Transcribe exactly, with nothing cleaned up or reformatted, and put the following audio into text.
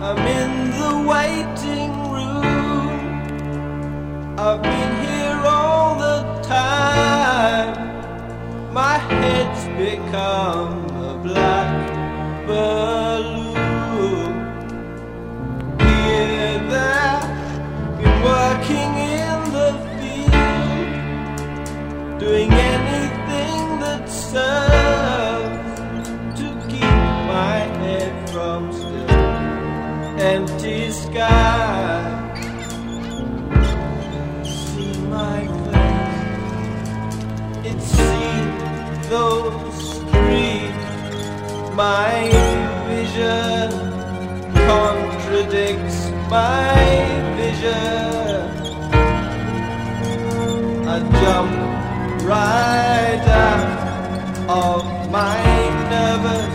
I'm in the waiting room. I've been here all the time. My head's become a black balloon. Here, there, been working in the field, doing anything that serves to keep my head from still empty sky. See my face, it seems those streets, my vision contradicts my vision. I jump right out of my nervous